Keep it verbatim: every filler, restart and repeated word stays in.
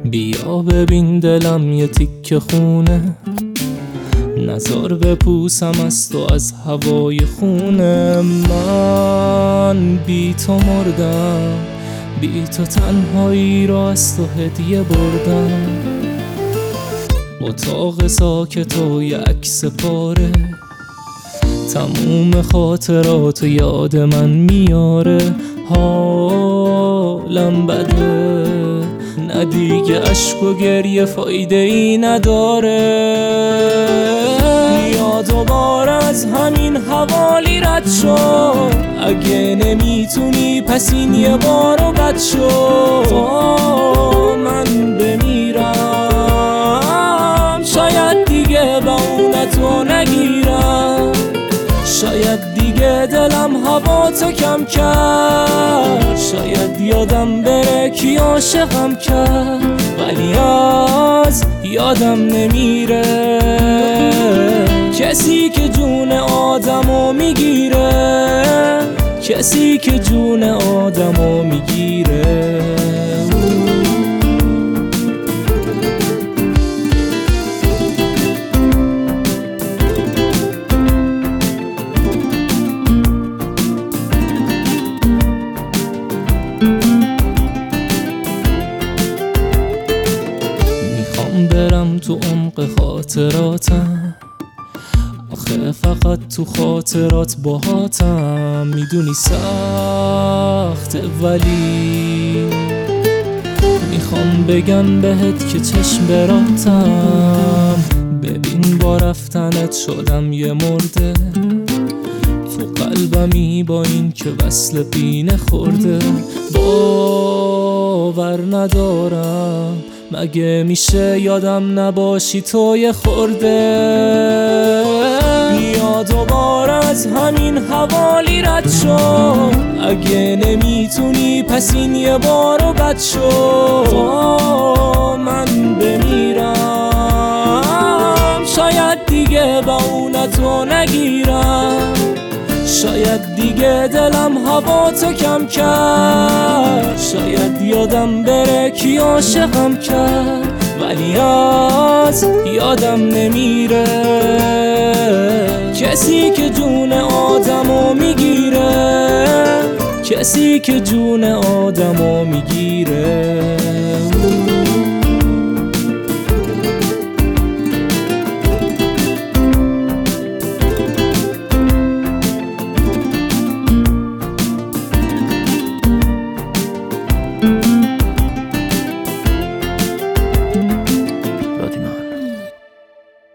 بیا ببین دلم یه تیکه خونه، نزار بپوسم از تو از هوای خونه. من بی تو مردم، بی تو تنهایی را از تو هدیه بردم. اتاق ساکت و یه عکس پاره، تموم خاطرات یاد من میاره. حالم بده، نه دیگه عشق و گریه فایده ای نداره. یا دوباره از همین حوالی رد شو، اگه نمیتونی پس این یه بارو بد شو. تا من بمیرم شاید دیگه با اونتو نگیرم، شاید دیگه دلم هوا تو کم کرد، شاید یادم بره کی عاشقم کرد، ولی از یادم نمیره کسی که جون آدمو میگیره، کسی که جون آدمو میگیره. برم تو عمق خاطراتم، آخه فقط تو خاطرات باهاتم. میدونی سخته ولی میخوام بگم بهت که چشم براتم. ببین با رفتنت شدم یه مرده، تو قلبمی با این که وصل پینه خورده. باور ندارم مگه میشه یادم نباشی تو یه خورده. بیا دوباره از همین حوالی رد شو، اگه نمیتونی پس این یه بارو بد شو. تا من بمیرم شاید دیگه با اونتو نگیرم، شاید دیگه دلم هوا تو کم کرد، شاید یادم بره کی عاشقم کرد، ولی از یادم نمیره کسی که جون آدمو میگیره، کسی که جون آدمو میگیره.